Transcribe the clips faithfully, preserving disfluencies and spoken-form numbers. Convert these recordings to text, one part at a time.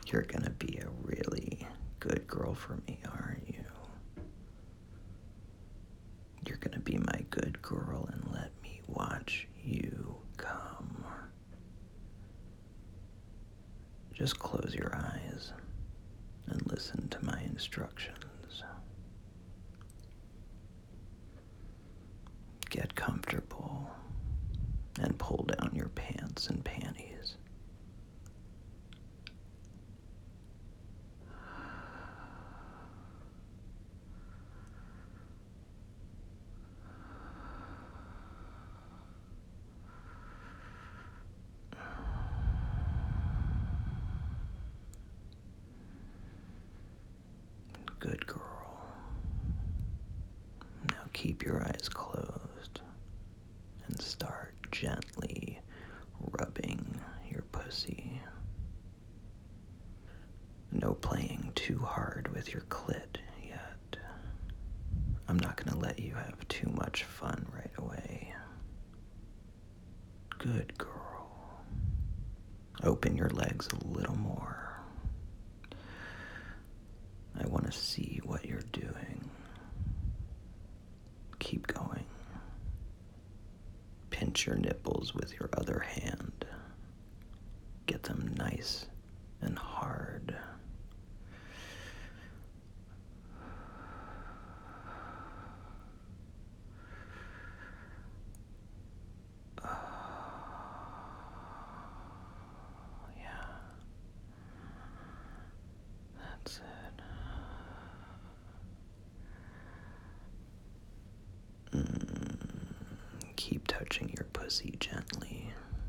You're gonna be a really good girl for me, aren't you? You're gonna be my good girl and let me watch you come. Just close your eyes and listen to my instructions. Get comfortable and pull down your pants and panties. Good girl. Now keep your eyes closed and start gently rubbing your pussy. No playing too hard with your clit yet. I'm not gonna let you have too much fun right away. Good girl. Open your legs a little more. I want to see what you're doing. Keep going. Pinch your nipples with your other hand. Get them nice and hard. That's it. Mm, keep touching your pussy gently.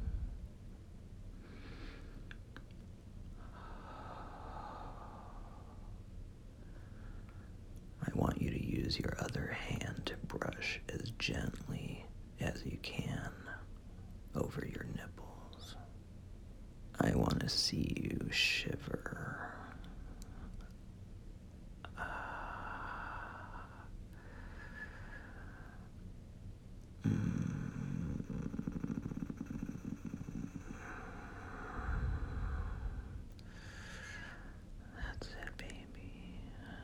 I want you to use your other hand to brush as gently as you can over your nipples. I want to see you shiver. That's it, baby.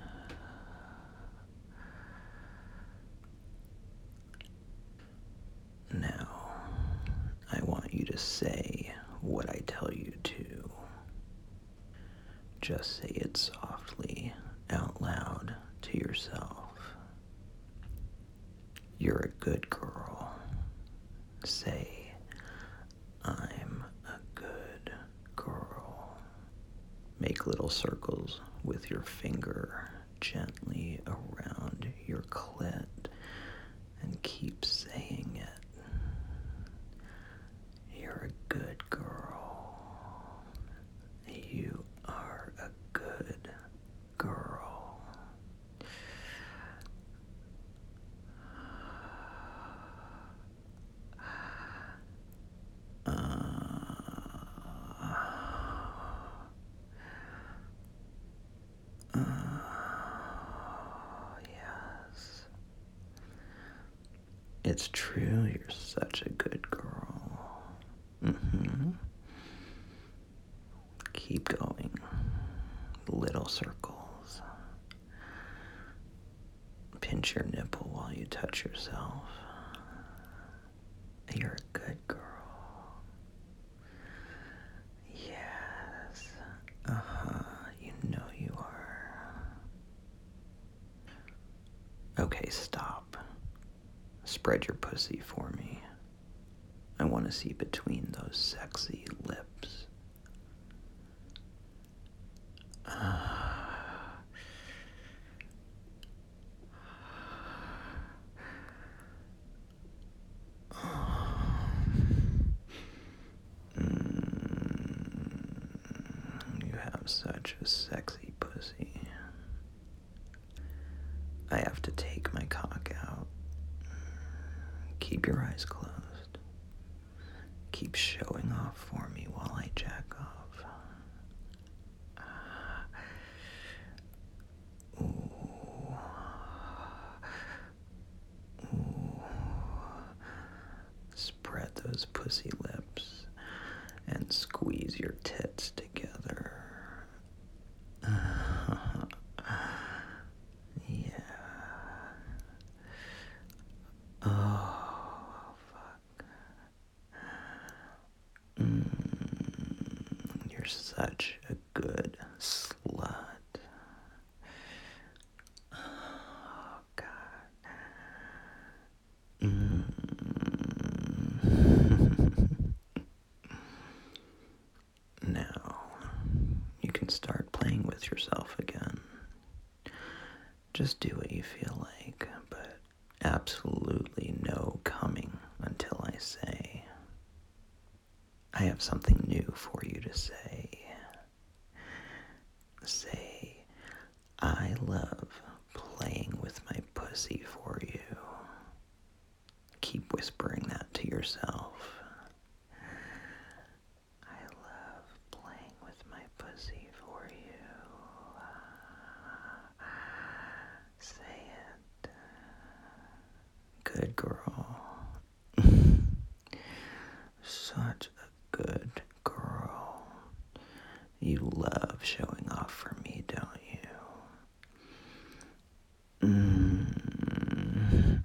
Now, I want you to say what I tell you to. Just say it softly, out loud, to yourself. You're a good girl. Say, I'm a good girl. Make little circles with your finger gently around your clit and keep saying it. You're a good girl. You are a good girl. It's true, you're such a good girl. Mm-hmm. Keep going. Little circles. Pinch your nipple while you touch yourself. You're a good girl. Yes. Uh-huh. You know you are. Okay, stop. Spread your pussy for me. I want to see between those sexy lips. You have such a sexy pussy. I have to take my cock out. Keep your eyes closed. Keep showing off for me while I jack off. Ooh. Ooh. Spread those pussy lips and squeeze your tits together. such a good slut. Oh, God. Mm. Now, you can start playing with yourself again. Just do what you feel like, but absolutely no coming until I say. I have something new for you to say. Say, I love playing with my pussy for you. Keep whispering that to yourself. I love playing with my pussy for you. Say it. Good girl. Such a good girl. You love showing off for me, don't you? Mm.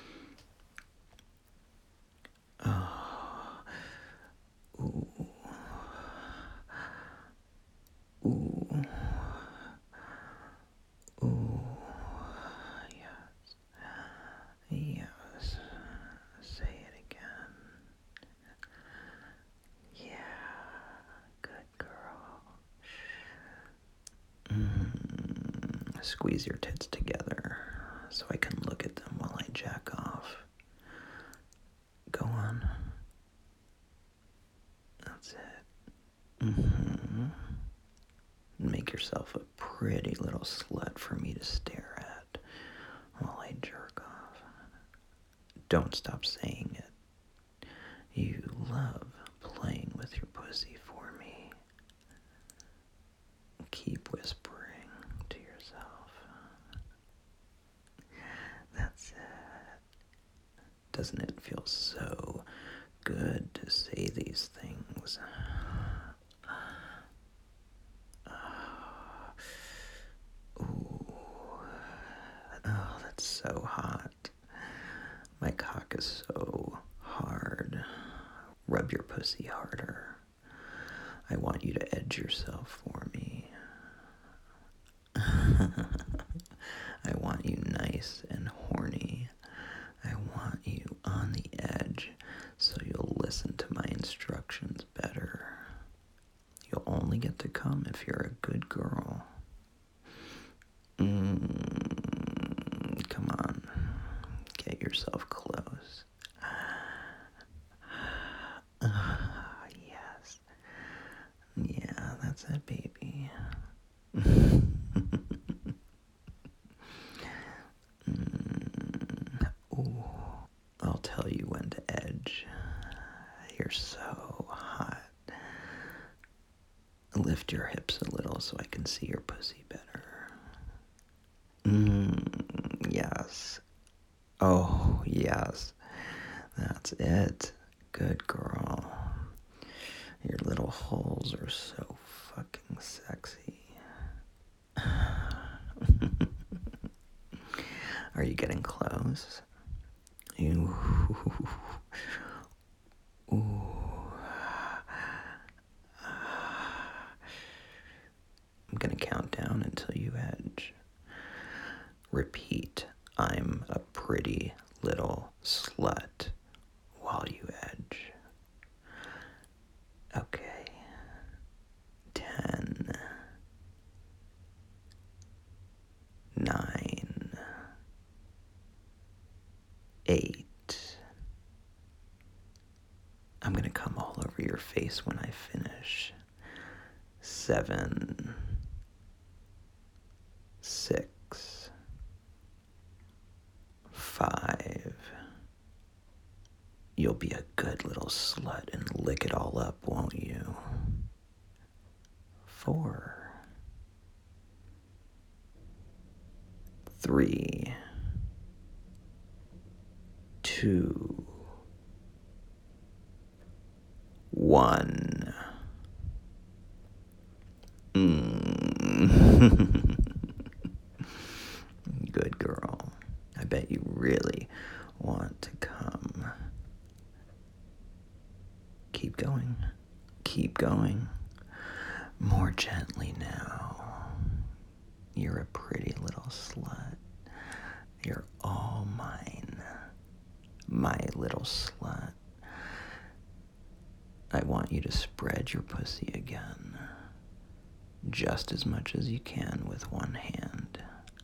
Oh. Ooh. Ooh. Ooh. Yes. Yes. Say it again. Yeah. Good girl. Mm. Squeeze your tits together so I can look at them while I jack off. Go on. That's it. Mm-hmm. Make yourself a pretty little slut for me to stare at while I jerk off. Don't stop saying it. You love playing with your pussy for me. Keep whispering to yourself. That's it. Doesn't it feel so good to say these things? Ooh. Oh, that's so hot. My cock is so hard. Rub your pussy harder. I want you to edge yourself for me. I want you nice and horny. I want you on the edge so you'll listen to my instructions better. You'll only get to come if you're a good girl. Mm, come on. Get yourself close. Uh, yes. Yeah, that's it, baby. mm, ooh. I'll tell you when to edge. You're so hot. Lift your hips a little so I can see your pussy better. Mm, yes. Oh, yes. That's it. Good girl. Your little holes are so fucking sexy. Are you getting close? Ooh. Ooh. I'm gonna count down until you edge. Repeat, I'm a pretty little slut while you edge. Okay. Ten. Nine. Eight. I'm gonna come all over your face when I finish. Seven. Six. Five. You'll be a good little slut and lick it all up, won't you? Four. Three. Two. One. Mm. Good girl. I bet you really want to come. Keep going. Keep going. More gently now. You're a pretty little slut. You're all mine. My little slut. I want you to spread your pussy again. Just as much as you can with one hand.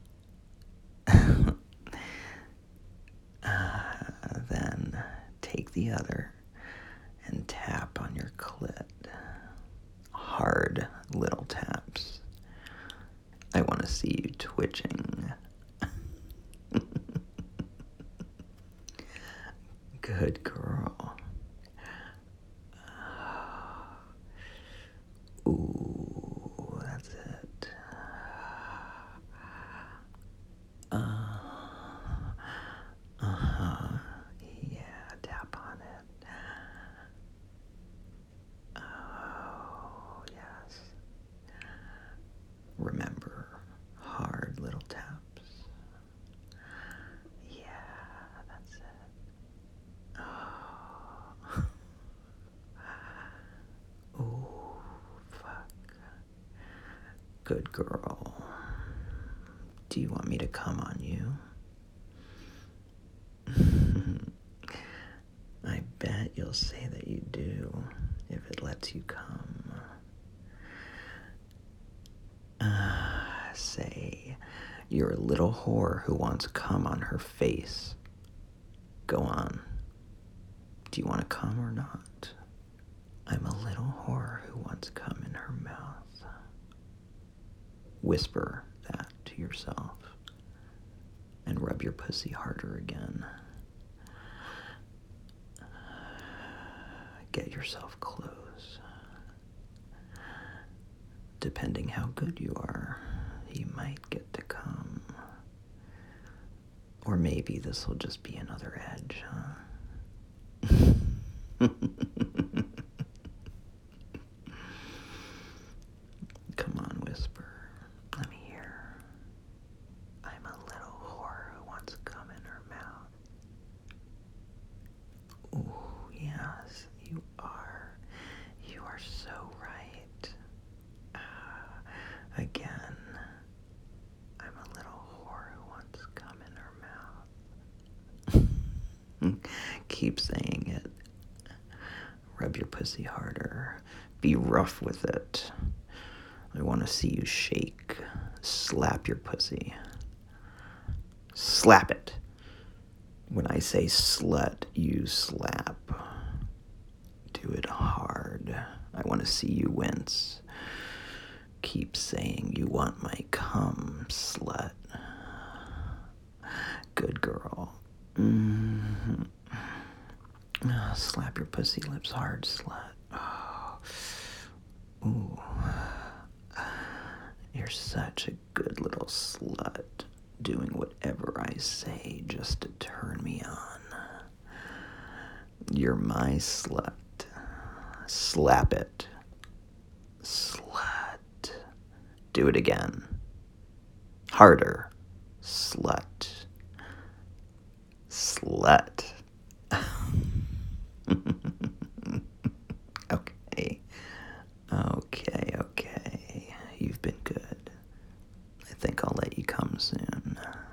uh, then take the other and tap on your clit. Hard little taps. I want to see you twitching. Good girl. Ooh, that's it. Uh, uh-huh. Yeah, tap on it. Oh, yes. Remember, hard little taps. Yeah, that's it. Oh. Ooh, fuck. Good girl. Do you want me to come on you? I bet you'll say that you do if it lets you come. Uh, say, you're a little whore who wants cum on her face. Go on. Do you want to come or not? I'm a little whore who wants cum in her mouth. Whisper that to yourself and rub your pussy harder again. Get yourself close. Depending how good you are, you might get to come. Or maybe this will just be another edge, huh? Come on, whisper. Let me hear. I'm a little whore who wants cum in her mouth. Ooh, yes, you are. You are so right. Uh, again. I'm a little whore who wants cum in her mouth. Keep saying it. Rub your pussy harder. Be rough with it. I want to see you shake. Slap your pussy. Slap it. When I say slut, you slap. Do it hard. I want to see you wince. Keep saying you want my cum, slut. Good girl. Mm-hmm. Oh, slap your pussy lips hard, slut. Oh. Ooh. You're such a good little slut, doing whatever I say just to turn me on. You're my slut. Slap it. Slut. Do it again. Harder. Slut. Slut. Okay. Okay, okay. You've been good. I think I'll let you come soon.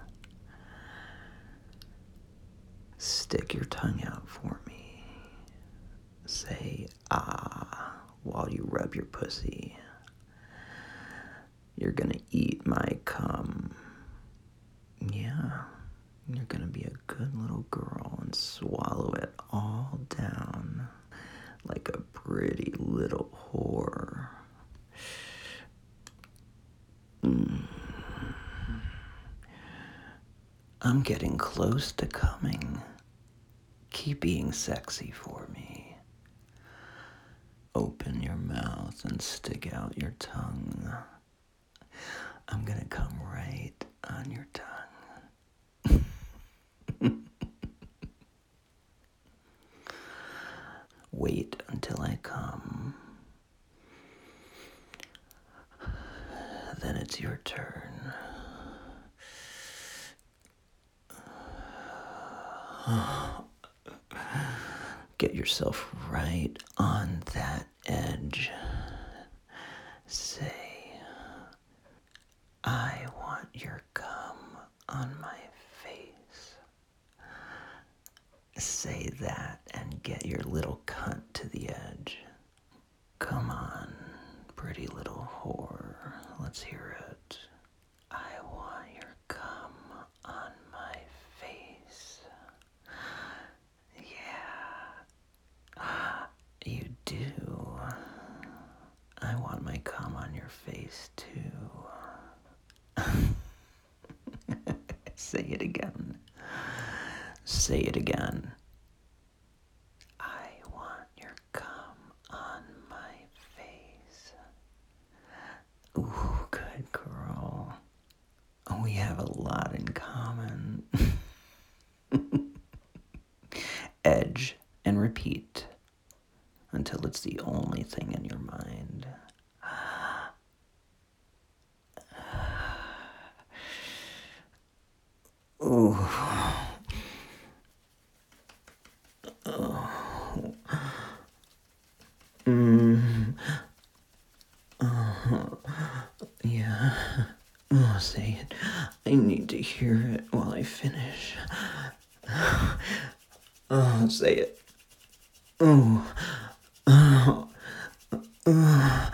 Stick your tongue out for me. Say ah while you rub your pussy. You're gonna eat my cum. Yeah, you're gonna be a good little girl and swallow it all down like a pretty little whore. Mm. I'm getting close to coming. Keep being sexy for me. Open your mouth and stick out your tongue. I'm gonna come right on your tongue. Wait until I come. Then it's your turn. Get yourself right on that edge. your cum on my face? Say that and get your little cunt to the edge. Come on, pretty little whore. Let's hear it. I want your cum on my face. Yeah, you do. I want my cum on your face too. Say it again. Say it again. I want your cum on my face. Ooh, good girl. We have a lot in common. Edge and repeat until it's the only thing in your mind. Ooh. Oh. Mm. Oh. Yeah. Oh, say it. I need to hear it while I finish. Oh, say it. Oh. Oh. Oh.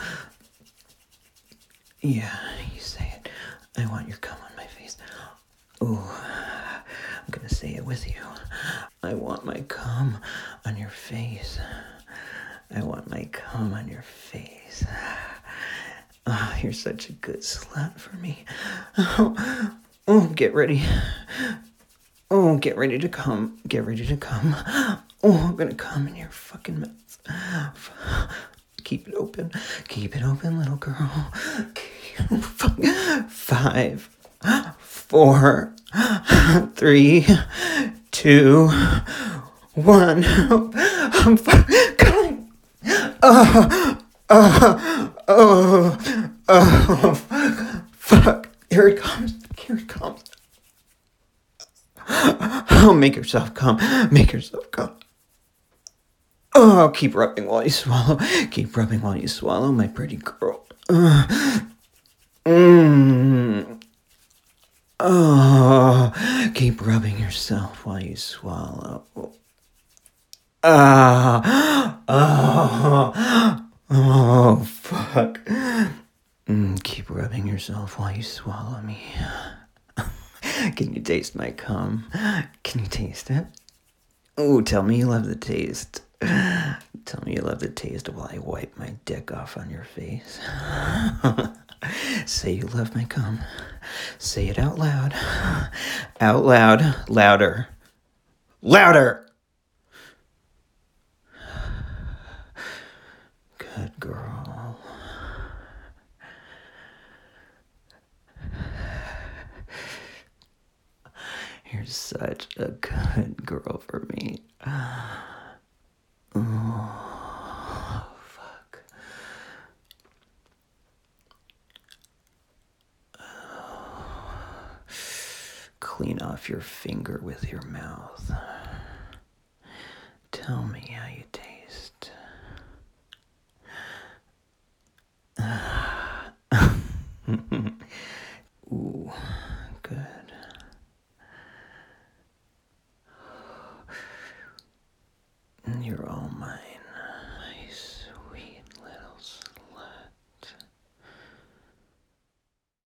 Yeah, you say it. I want your cum on my face. Oh, I'm gonna say it with you. I want my cum on your face. I want my cum on your face. Oh, you're such a good slut for me. Oh, oh, get ready. Oh, get ready to come. Get ready to come. Oh, I'm gonna come in your fucking mouth. Keep it open. Keep it open, little girl. Five, four, three, two, one. I'm coming. Oh, oh, oh, oh, fuck. Here it comes. Here it comes. Oh, make yourself come. Make yourself come. Oh, keep rubbing while you swallow. Keep rubbing while you swallow, my pretty girl. Uh, mm. Oh, keep rubbing yourself while you swallow. Ah, oh, oh, fuck. Mm, keep rubbing yourself while you swallow me. Can you taste my cum? Can you taste it? Oh, tell me you love the taste. Tell me you love the taste while I wipe my dick off on your face. Say you love my cum. Say it out loud. Out loud. Louder. Louder! Good girl. You're such a good girl for me. Oh, fuck. Clean off your finger with your mouth. Tell me how you taste. Ooh, good. You're all mine.